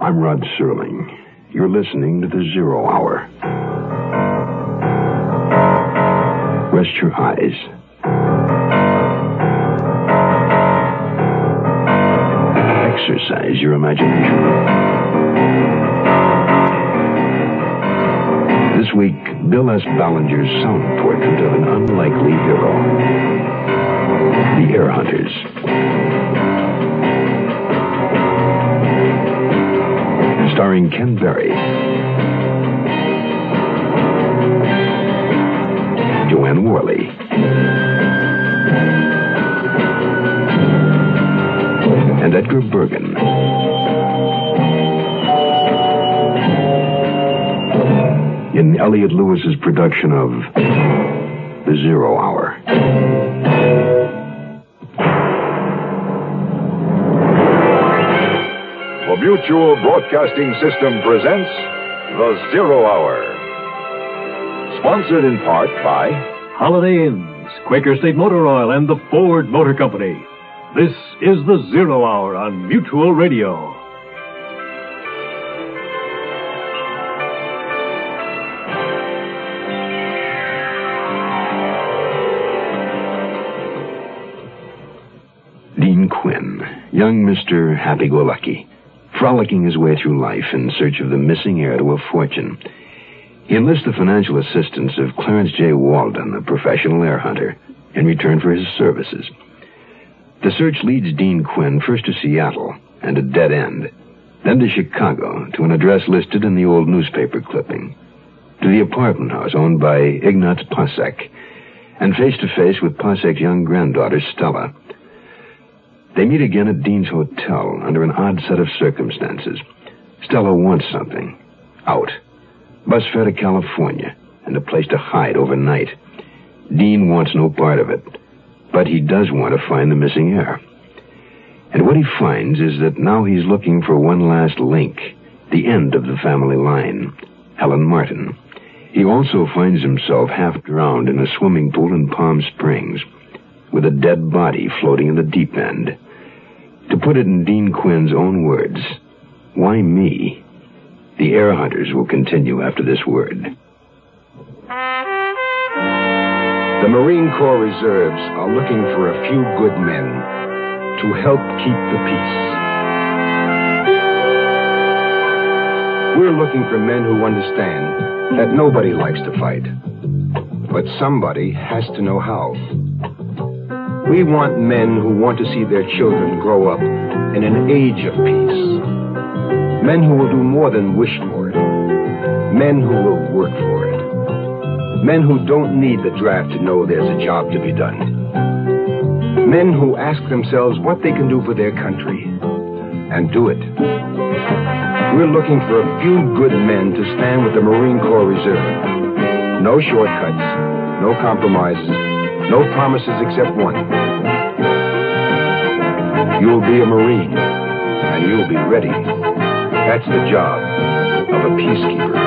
I'm Rod Serling. You're listening to the Zero Hour. Rest your eyes. Exercise your imagination. This week, Bill S. Ballinger's sound portrait of an unlikely hero. The Air Hunters. Starring Ken Berry, Joanne Worley, and Edgar Bergen. In Elliot Lewis's production of The Zero Hour. The Mutual Broadcasting System presents The Zero Hour. Sponsored in part by Holiday Inns, Quaker State Motor Oil, and the Ford Motor Company. This is The Zero Hour on Mutual Radio. Dean Quinn, young Mr. Happy-Go-Lucky, frolicking his way through life in search of the missing heir to a fortune. He enlists the financial assistance of Clarence J. Walden, a professional air hunter, in return for his services. The search leads Dean Quinn first to Seattle and a dead end, then to Chicago to an address listed in the old newspaper clipping, to the apartment house owned by Ignaz Pasek, and face-to-face with Pasek's young granddaughter, Stella. They meet again at Dean's hotel under an odd set of circumstances. Stella wants something. Out. Bus fare to California and a place to hide overnight. Dean wants no part of it, but he does want to find the missing heir. And what he finds is that now he's looking for one last link, the end of the family line, Helen Martin. He also finds himself half drowned in a swimming pool in Palm Springs, with a dead body floating in the deep end. To put it in Dean Quinn's own words, why me? The Air Hunters will continue after this word. The Marine Corps Reserves are looking for a few good men to help keep the peace. We're looking for men who understand that nobody likes to fight, but somebody has to know how. We want men who want to see their children grow up in an age of peace. Men who will do more than wish for it. Men who will work for it. Men who don't need the draft to know there's a job to be done. Men who ask themselves what they can do for their country and do it. We're looking for a few good men to stand with the Marine Corps Reserve. No shortcuts, no compromises, no promises except one. You'll be a Marine, and you'll be ready. That's the job of a peacekeeper.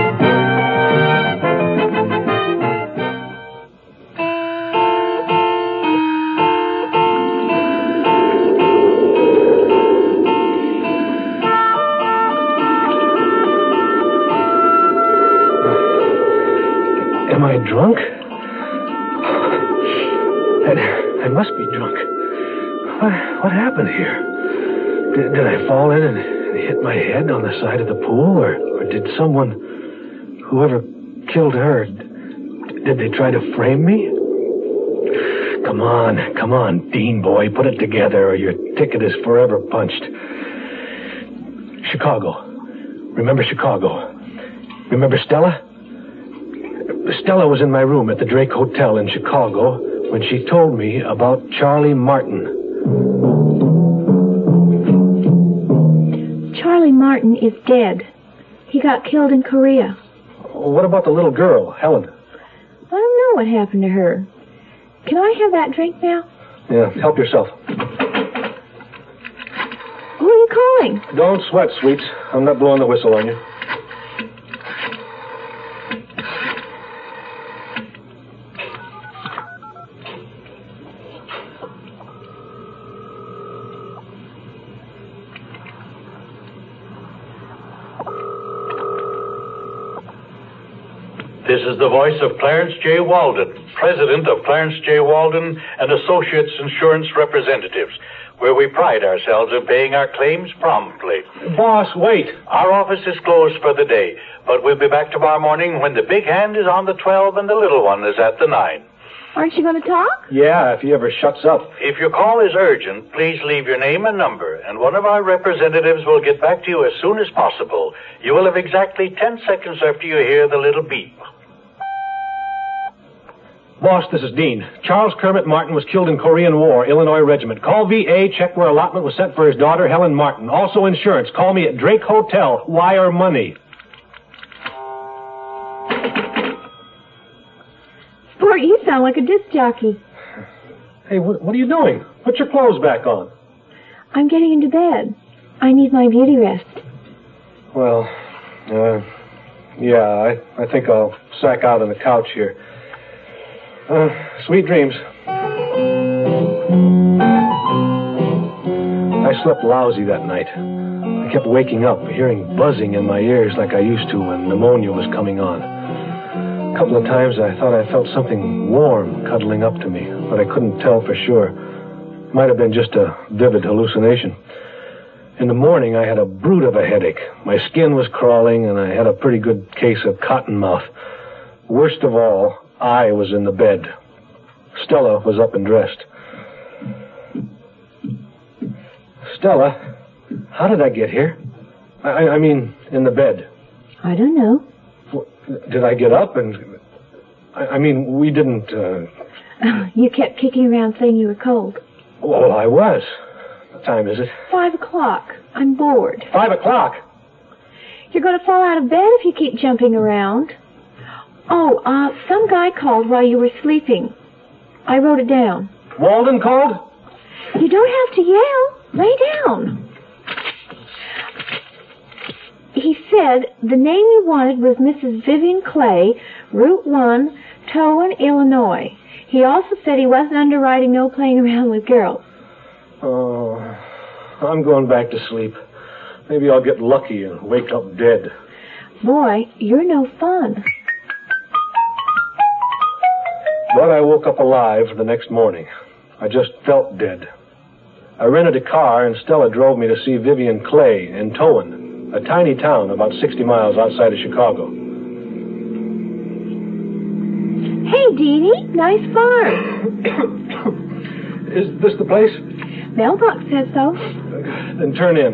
Am I drunk? I must be drunk. What happened here? Did I fall in and hit my head on the side of the pool? Or did someone, whoever killed her, did they try to frame me? Come on, Dean boy, put it together or your ticket is forever punched. Chicago. Remember Chicago? Remember Stella? Stella was in my room at the Drake Hotel in Chicago when she told me about Charlie Martin. Charlie Martin is dead. He got killed in Korea. What about the little girl, Helen? I don't know what happened to her. Can I have that drink now? Yeah, help yourself. Who are you calling? Don't sweat, sweets. I'm not blowing the whistle on you. This is the voice of Clarence J. Walden, president of Clarence J. Walden and Associates Insurance Representatives, where we pride ourselves in paying our claims promptly. Boss, wait. Our office is closed for the day, but we'll be back tomorrow morning when the big hand is on the 12 and the little one is at the 9. Aren't you going to talk? Yeah, if he ever shuts up. If your call is urgent, please leave your name and number, and one of our representatives will get back to you as soon as possible. You will have exactly 10 seconds after you hear the little beep. Boss, this is Dean. Charles Kermit Martin was killed in Korean War, Illinois Regiment. Call VA, check where allotment was sent for his daughter, Helen Martin. Also insurance. Call me at Drake Hotel. Wire money. Sport, you sound like a disc jockey. Hey, what are you doing? Put your clothes back on. I'm getting into bed. I need my beauty rest. Well, yeah, I think I'll sack out on the couch here. Sweet dreams. I slept lousy that night. I kept waking up, hearing buzzing in my ears like I used to when pneumonia was coming on. A couple of times I thought I felt something warm cuddling up to me, but I couldn't tell for sure. Might have been just a vivid hallucination. In the morning, I had a brute of a headache. My skin was crawling, and I had a pretty good case of cottonmouth. Worst of all, I was in the bed. Stella was up and dressed. Stella, how did I get here? I mean, in the bed. I don't know. Did I get up and... I mean, we didn't... You kept kicking around saying you were cold. Well, I was. What time is it? 5 o'clock. I'm bored. 5 o'clock? You're going to fall out of bed if you keep jumping around. Oh, some guy called while you were sleeping. I wrote it down. Walden called? You don't have to yell. Lay down. He said the name you wanted was Mrs. Vivian Clay, Route 1, Towan, Illinois. He also said he wasn't underwriting no playing around with girls. Oh, I'm going back to sleep. Maybe I'll get lucky and wake up dead. Boy, you're no fun. But I woke up alive the next morning. I just felt dead. I rented a car, and Stella drove me to see Vivian Clay in Towan, a tiny town about 60 miles outside of Chicago. Hey, Deanie, nice farm. Is this the place? Mailbox says so. Then turn in.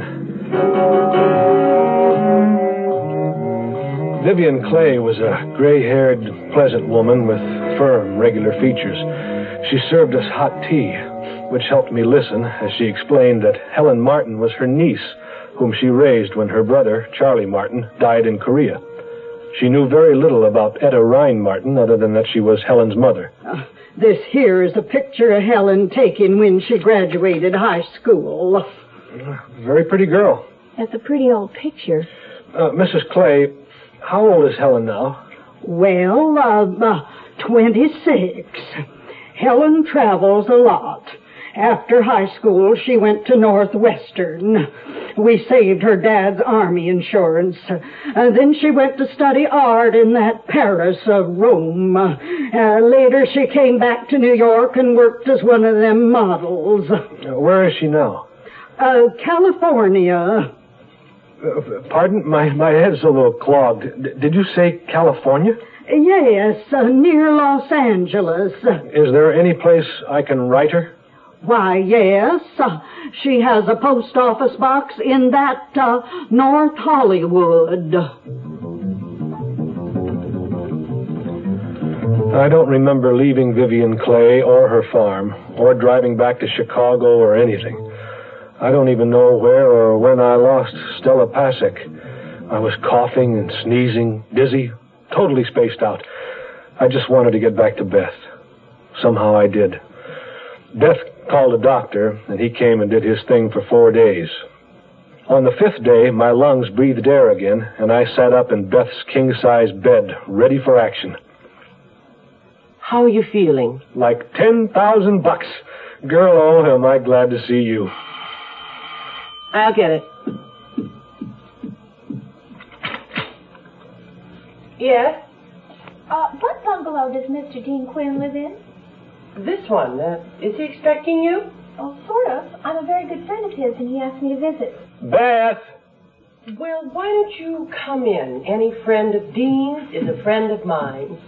Vivian Clay was a gray-haired, pleasant woman with firm, regular features. She served us hot tea, which helped me listen as she explained that Helen Martin was her niece, whom she raised when her brother, Charlie Martin, died in Korea. She knew very little about Etta Rhine Martin other than that she was Helen's mother. This here is a picture of Helen taken when she graduated high school. Very pretty girl. That's a pretty old picture. Mrs. Clay, how old is Helen now? Well, 26. Helen travels a lot. After high school, she went to Northwestern. We saved her dad's army insurance. Then she went to study art in that Paris of Rome. Later, she came back to New York and worked as one of them models. Where is she now? California. Pardon? My head's a little clogged. Did you say California? Yes, near Los Angeles. Is there any place I can write her? Why, yes. She has a post office box in that North Hollywood. I don't remember leaving Vivian Clay or her farm, or driving back to Chicago or anything. I don't even know where or when I lost Stella Pasek. I was coughing and sneezing, dizzy, totally spaced out. I just wanted to get back to Beth. Somehow I did. Beth called a doctor, and he came and did his thing for 4 days. On the 5th day, my lungs breathed air again, and I sat up in Beth's king-size bed, ready for action. How are you feeling? Like $10,000. Girl, oh, am I glad to see you. I'll get it. Yes? What bungalow does Mr. Dean Quinn live in? This one. Is he expecting you? Oh, sort of. I'm a very good friend of his, and he asked me to visit. Beth! Well, why don't you come in? Any friend of Dean's is a friend of mine.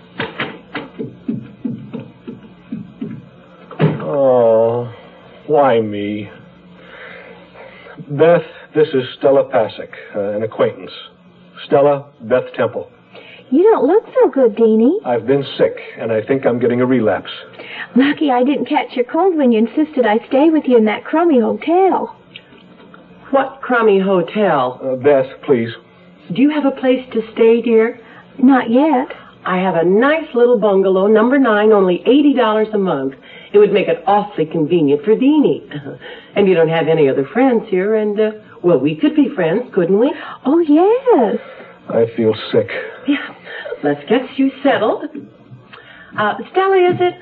Oh, why me? Beth, this is Stella Pasek, an acquaintance. Stella, Beth Temple. You don't look so good, Deanie. I've been sick, and I think I'm getting a relapse. Lucky I didn't catch your cold when you insisted I stay with you in that crummy hotel. What crummy hotel? Beth, please. Do you have a place to stay, dear? Not yet. I have a nice little bungalow, number 9, only $80 a month. It would make it awfully convenient for Deanie. And you don't have any other friends here, and, well, we could be friends, couldn't we? Oh, yes. I feel sick. Yeah. Let's get you settled. Stella, is it?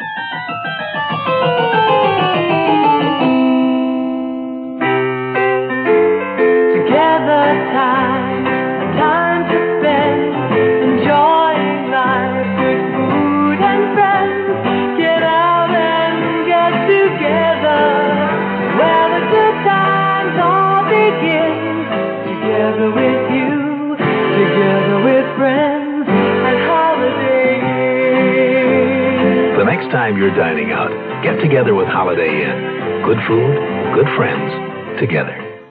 Together, time to spend, enjoying life with food and friends. Get out and get together, where the good times all begin. Together with you, together with friends, and Holiday Inn. The next time you're dining out, get together with Holiday Inn. Good food, good friends, together.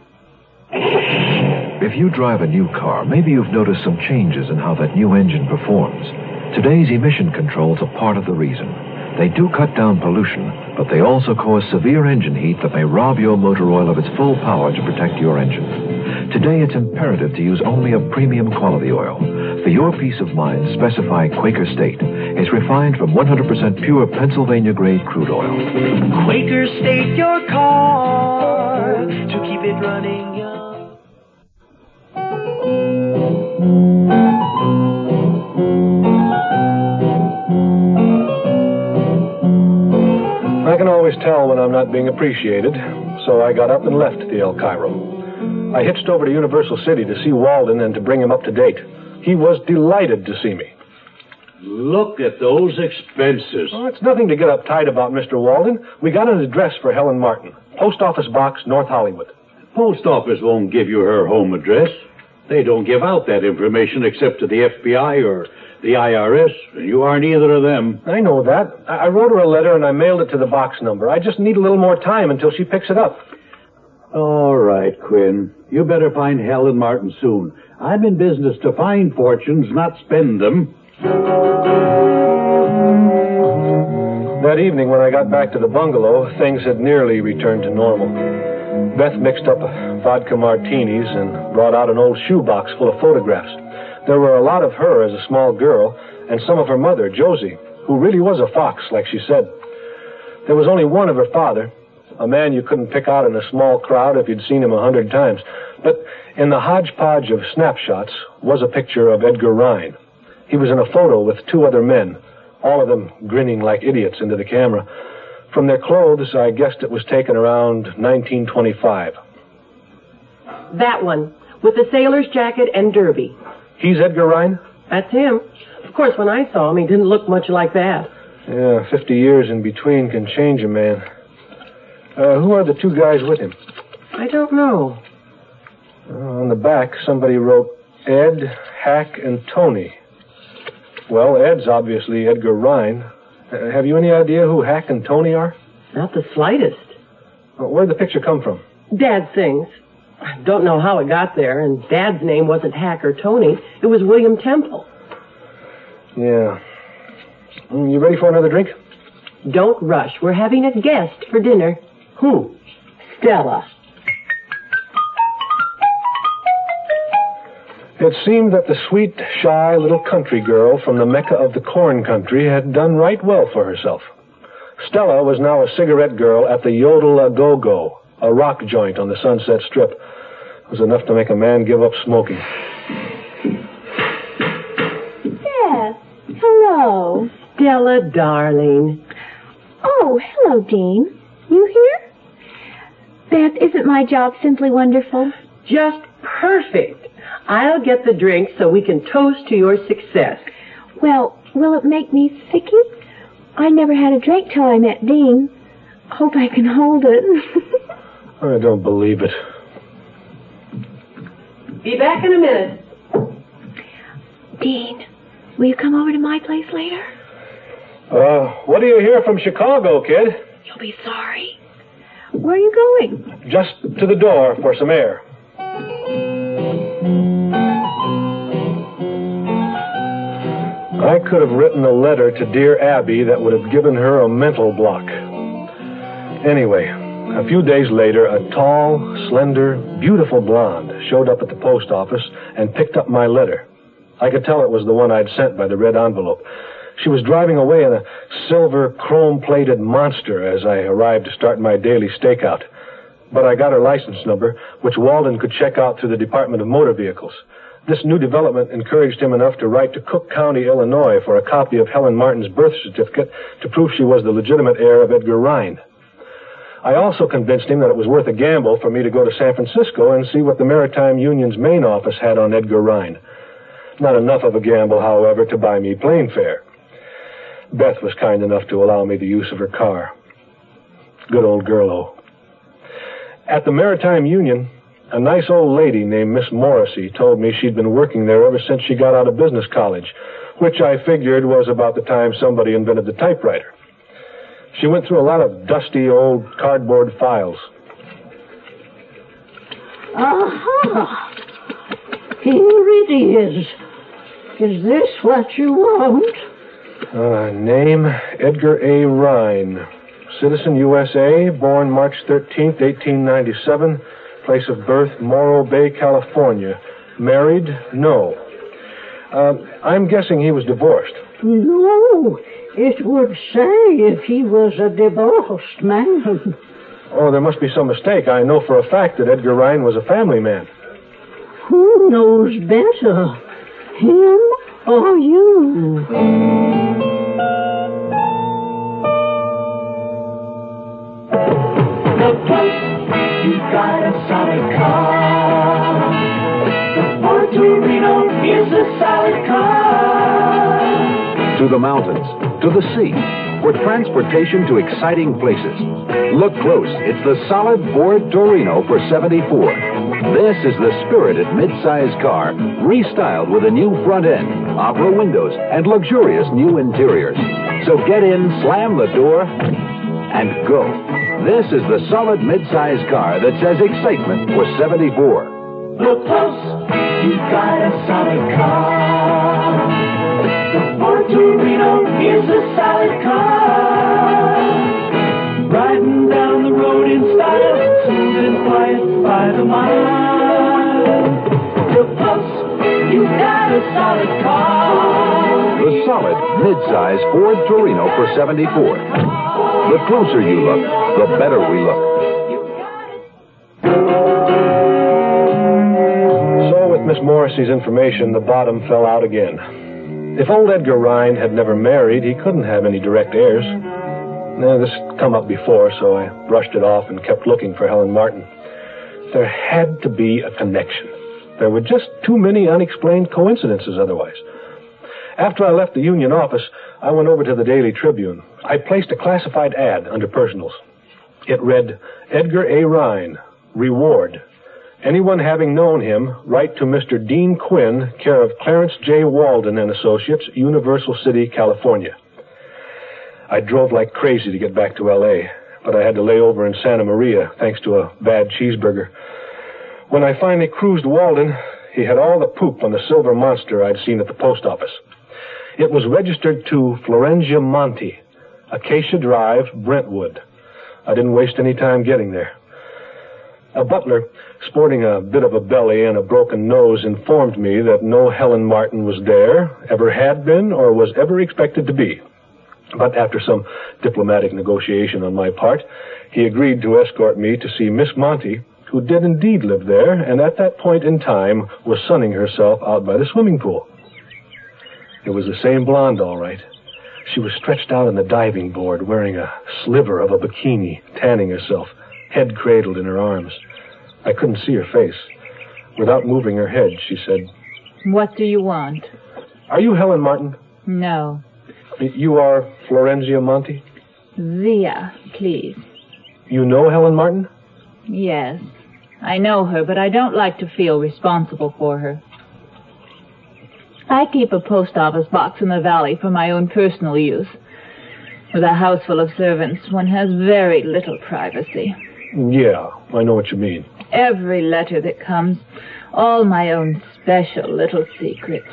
If you drive a new car, maybe you've noticed some changes in how that new engine performs. Today's emission controls are part of the reason. They do cut down pollution, but they also cause severe engine heat that may rob your motor oil of its full power to protect your engine. Today, it's imperative to use only a premium quality oil. For your peace of mind, specify Quaker State. It's refined from 100% pure Pennsylvania-grade crude oil. Quaker State, your car, to keep it running young. I can always tell when I'm not being appreciated, so I got up and left the El Cairo. I hitched over to Universal City to see Walden and to bring him up to date. He was delighted to see me. Look at those expenses. Oh, it's nothing to get uptight about, Mr. Walden. We got an address for Helen Martin. Post Office Box, North Hollywood. Post Office won't give you her home address. They don't give out that information except to the FBI or the IRS, and you aren't either of them. I know that. I wrote her a letter and I mailed it to the box number. I just need a little more time until she picks it up. All right, Quinn. You better find Helen Martin soon. I'm in business to find fortunes, not spend them. That evening when I got back to the bungalow, things had nearly returned to normal. Beth mixed up vodka martinis and brought out an old shoebox full of photographs. There were a lot of her as a small girl and some of her mother, Josie, who really was a fox, like she said. There was only one of her father, a man you couldn't pick out in a small crowd if you'd seen him 100 times. But in the hodgepodge of snapshots was a picture of Edgar Rhine. He was in a photo with 2 other men, all of them grinning like idiots into the camera. From their clothes, I guessed it was taken around 1925. That one, with the sailor's jacket and derby. He's Edgar Rhine? That's him. Of course, when I saw him, he didn't look much like that. Yeah, 50 years in between can change a man. Who are the 2 guys with him? I don't know. On the back, somebody wrote Ed, Hack, and Tony. Well, Ed's obviously Edgar Rhine. Have you any idea who Hack and Tony are? Not the slightest. Where'd the picture come from? Dad sings. I don't know how it got there, and Dad's name wasn't Hack or Tony. It was William Temple. Yeah. You ready for another drink? Don't rush. We're having a guest for dinner. Who? Stella. It seemed that the sweet, shy little country girl from the Mecca of the corn country had done right well for herself. Stella was now a cigarette girl at the Yodel-A-Go-Go, a rock joint on the Sunset Strip. It was enough to make a man give up smoking. Beth, hello. Stella, darling. Oh, hello, Dean. You here? Beth, isn't my job simply wonderful? Just perfect. I'll get the drink so we can toast to your success. Well, Will it make me sicky? I never had a drink till I met Dean. Hope I can hold it. I don't believe it. Be back in a minute. Dean, will you come over to my place later? What do you hear from Chicago, kid? You'll be sorry. Where are you going? Just to the door for some air. I could have written a letter to dear Abby that would have given her a mental block. Anyway, a few days later, a tall, slender, beautiful blonde showed up at the post office and picked up my letter. I could tell it was the one I'd sent by the red envelope. She was driving away in a silver, chrome-plated monster as I arrived to start my daily stakeout. But I got her license number, which Walden could check out through the Department of Motor Vehicles. This new development encouraged him enough to write to Cook County, Illinois, for a copy of Helen Martin's birth certificate to prove she was the legitimate heir of Edgar Rhine. I also convinced him that it was worth a gamble for me to go to San Francisco and see what the Maritime Union's main office had on Edgar Rhine. Not enough of a gamble, however, to buy me plane fare. Beth was kind enough to allow me the use of her car. Good old girl-o. At the Maritime Union, a nice old lady named Miss Morrissey told me she'd been working there ever since she got out of business college, which I figured was about the time somebody invented the typewriter. She went through a lot of dusty old cardboard files. Aha! Here it is. Is this what you want? Name, Edgar A. Rhine. Citizen, USA, born March 13th, 1897. Place of birth, Morro Bay, California. Married? No. I'm guessing he was divorced. No, it would say if he was a divorced man. Oh, there must be some mistake. I know for a fact that Edgar Rhine was a family man. Who knows better, him or you? You got a solid car. The Ford Torino is a solid car. To the mountains, to the sea, for transportation to exciting places. Look close. It's the solid Ford Torino for $74. This is the spirited mid-size car, restyled with a new front end, opera windows, and luxurious new interiors. So get in, slam the door, and go. This is the solid mid-size car that says excitement for $74. Look close, you got a solid car. The Ford Torino is a solid car. Riding down the road in style, smooth and quiet by the mile. Look close, you got a solid car. The solid mid-size Ford Torino for $74. The closer you look, the better we look. So with Miss Morrissey's information, the bottom fell out again. If old Edgar Rhine had never married, he couldn't have any direct heirs. This had come up before, so I brushed it off and kept looking for Helen Martin. There had to be a connection. There were just too many unexplained coincidences otherwise. After I left the union office, I went over to the Daily Tribune. I placed a classified ad under personals. It read, Edgar A. Rhine, reward. Anyone having known him, write to Mr. Dean Quinn, care of Clarence J. Walden and Associates, Universal City, California. I drove like crazy to get back to L.A., but I had to lay over in Santa Maria, thanks to a bad cheeseburger. When I finally cruised Walden, he had all the poop on the silver monster I'd seen at the post office. It was registered to Florengia Monti, Acacia Drive, Brentwood. I didn't waste any time getting there. A butler, sporting a bit of a belly and a broken nose, informed me that no Helen Martin was there, ever had been, or was ever expected to be. But after some diplomatic negotiation on my part, he agreed to escort me to see Miss Monty, who did indeed live there, and at that point in time was sunning herself out by the swimming pool. It was the same blonde, all right. She was stretched out on the diving board, wearing a sliver of a bikini, tanning herself, head cradled in her arms. I couldn't see her face. Without moving her head, she said, What do you want? Are you Helen Martin? No. You are Florenzia Monty? Zia, please. You know Helen Martin? Yes. I know her, but I don't like to feel responsible for her. I keep a post office box in the valley for my own personal use. With a house full of servants, one has very little privacy. Yeah, I know what you mean. Every letter that comes, all my own special little secrets.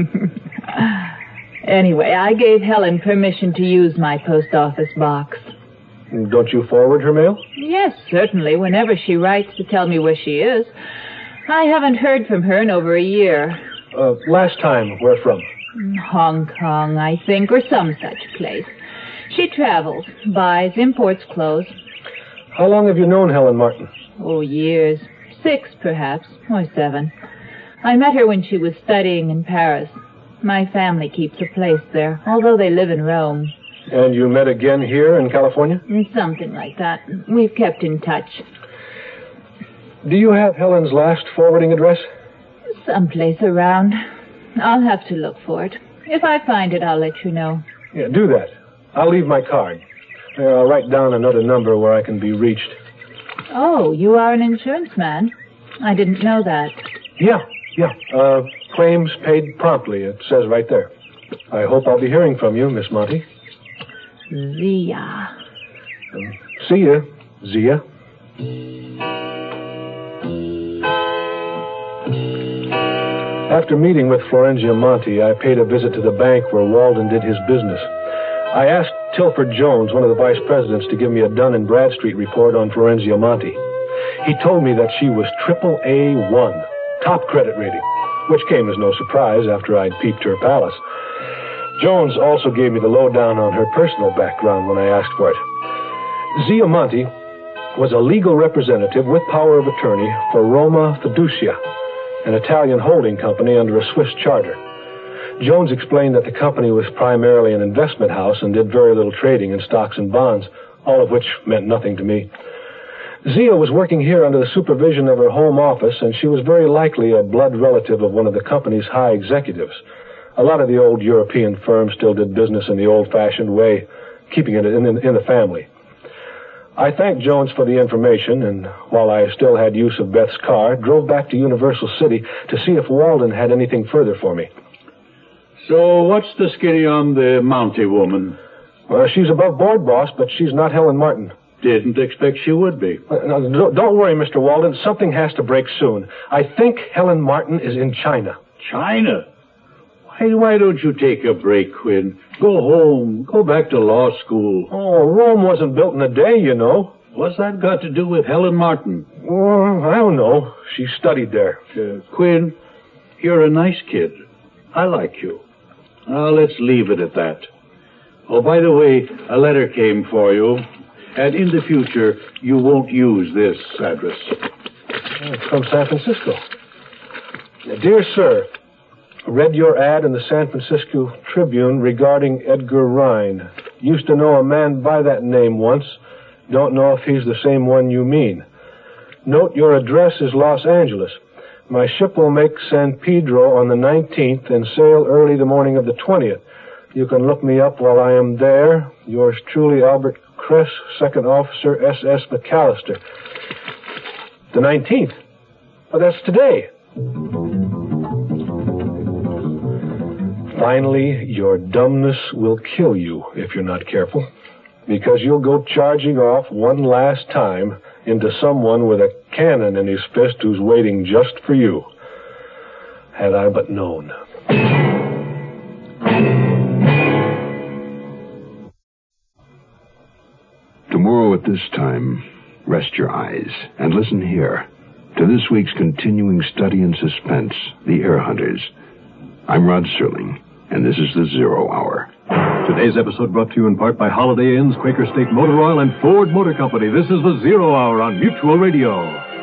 Anyway, I gave Helen permission to use my post office box. Don't you forward her mail? Yes, certainly, whenever she writes to tell me where she is. I haven't heard from her in over a year. Last time, where from? Hong Kong, I think, or some such place. She travels, buys, imports clothes. How long have you known Helen Martin? Oh, years. 6, perhaps, or 7. I met her when she was studying in Paris. My family keeps a place there, although they live in Rome. And you met again here in California? Something like that. We've kept in touch. Do you have Helen's last forwarding address? Someplace around. I'll have to look for it. If I find it, I'll let you know. Yeah, do that. I'll leave my card. I'll write down another number where I can be reached. Oh, you are an insurance man? I didn't know that. Yeah. Claims paid promptly, it says right there. I hope I'll be hearing from you, Miss Monty. Zia. See ya, Zia. After meeting with Florenzia Monty, I paid a visit to the bank where Walden did his business. I asked Tilford Jones, one of the vice presidents, to give me a Dun & Bradstreet report on Florenzia Monty. He told me that she was AAA1, top credit rating, which came as no surprise after I'd peeped her palace. Jones also gave me the lowdown on her personal background when I asked for it. Zia Monty was a legal representative with power of attorney for Roma Fiducia, an Italian holding company under a Swiss charter. Jones explained that the company was primarily an investment house and did very little trading in stocks and bonds, all of which meant nothing to me. Zia was working here under the supervision of her home office, and she was very likely a blood relative of one of the company's high executives. A lot of the old European firms still did business in the old-fashioned way, keeping it in the family. I thanked Jones for the information, and while I still had use of Beth's car, drove back to Universal City to see if Walden had anything further for me. So what's the skinny on the Monty woman? Well, she's above board, boss, but she's not Helen Martin. Didn't expect she would be. No, don't worry, Mr. Walden. Something has to break soon. I think Helen Martin is in China. China? Why don't you take a break, Quinn? Go home. Go back to law school. Oh, Rome wasn't built in a day, you know. What's that got to do with Helen Martin? Well, I don't know. She studied there. Quinn, you're a nice kid. I like you. Let's leave it at that. Oh, by the way, a letter came for you. And in the future, you won't use this address. It's from San Francisco. Dear Sir, read your ad in the San Francisco Tribune regarding Edgar Rhine. Used to know a man by that name once. Don't know if he's the same one you mean. Note your address is Los Angeles. My ship will make San Pedro on the 19th and sail early the morning of the 20th. You can look me up while I am there. Yours truly, Albert Kress, Second Officer, S.S. McAllister. The 19th? Well, that's today. Finally, your dumbness will kill you if you're not careful, because you'll go charging off one last time into someone with a cannon in his fist who's waiting just for you. Had I but known. Tomorrow at this time, rest your eyes and listen here to this week's continuing study in suspense, The Air Hunters. I'm Rod Serling, and this is the Zero Hour. Today's episode brought to you in part by Holiday Inns, Quaker State Motor Oil, and Ford Motor Company. This is the Zero Hour on Mutual Radio.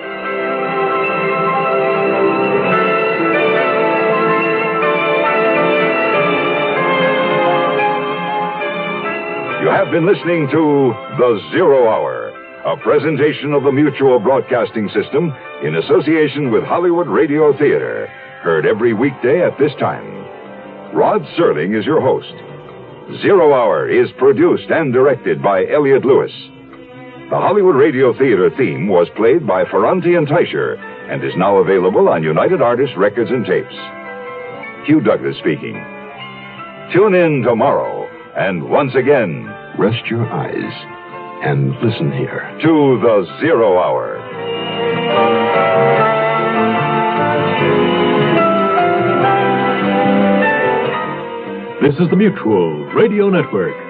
You have been listening to The Zero Hour, a presentation of the Mutual Broadcasting System in association with Hollywood Radio Theater. Heard every weekday at this time. Rod Serling is your host. Zero Hour is produced and directed by Elliott Lewis. The Hollywood Radio Theater theme was played by Ferranti and Teicher and is now available on United Artists Records and Tapes. Hugh Douglas speaking. Tune in tomorrow, and once again, rest your eyes and listen here to the Zero Hour. This is the Mutual Radio Network.